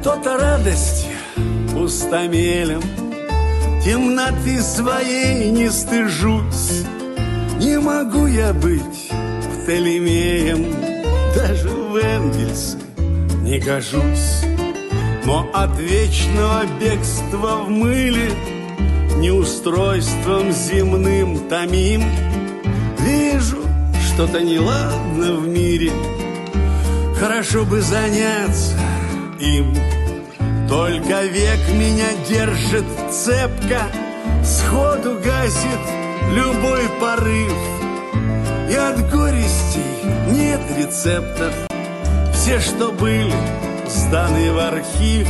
То-то радости пустомелем, темноты своей не стыжусь. Не могу я быть Птолемеем, даже в Энгельсы не гожусь. Но от вечного бегства в мыле неустройством земным томим. Вижу, что-то неладно в мире, хорошо бы заняться им. Только век меня держит цепко, сходу гасит любой порыв. И от горестей нет рецептов, все, что были, сданы в архив.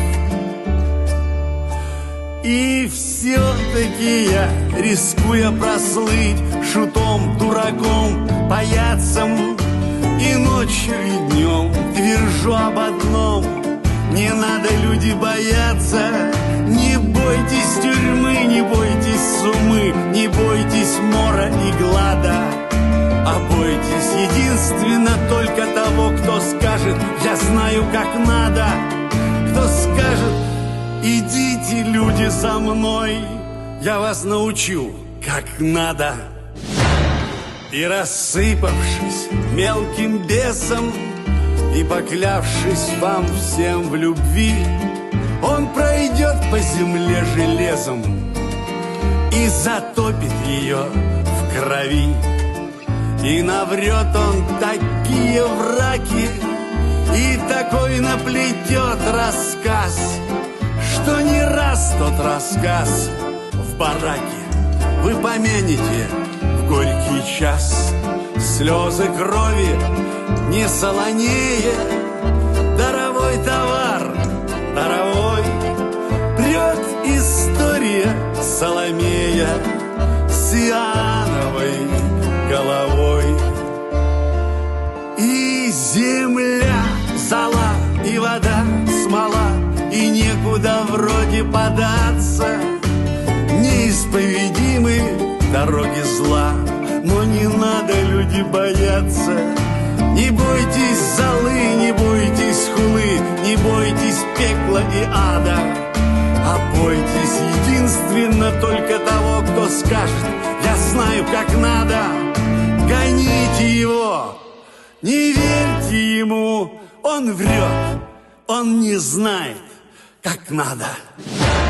И все-таки я, рискуя прослыть шутом, дураком, паяцем, и ночью, и днем твержу об одном: не надо, люди, бояться. Не бойтесь тюрьмы, не бойтесь сумы, не бойтесь мора и глада, а бойтесь единственно только того, кто скажет: я знаю, как надо. Кто скажет: идите, люди, за мной, я вас научу, как надо. И рассыпавшись мелким бесом и поклявшись вам всем в любви, он пройдет по земле железом и затопит ее в крови. И наврет он такие враки, и такой наплетет рассказ, что не раз тот рассказ в бараке вы помянете в горький час. Слезы крови не солонее, даровой товар, даровой. Прет история Соломея с Иоанновой головой. И земля зола, и вода смола, и некуда вроде податься. Неисповедимы дороги зла, но не надо, люди, бояться. Не бойтесь золы, не бойтесь хулы, не бойтесь пекла и ада, а бойтесь единственно только того, кто скажет: я знаю, как надо. Гоните его, не верьте ему, он врет, он не знает, как надо.